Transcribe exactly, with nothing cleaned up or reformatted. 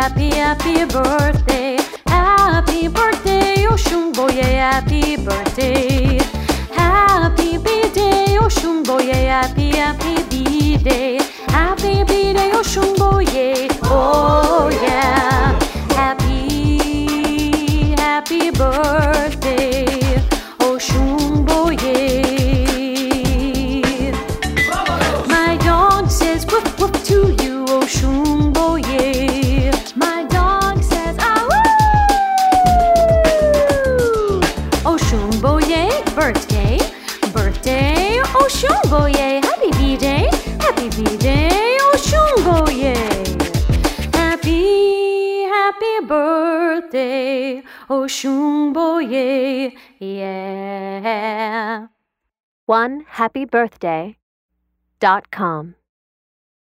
happy, happy birthday. Happy birthday, Oshunboye, happy birthday. Happy B-Day, Oshunboye, happy, happy B-Day. Happy B-Day, Oshunboye, oh yeah. Happy, happy birthday, Oshunboye. My dog says woof woof to you, Oshunboye. My dog says ah woo. Oshunboye, birthday, birthday, Oshunboye. Happy B-Day, happy B-Day, Oshunboye. Happy, happy birthday, Oshunboye, yeah. one happy birthday dot com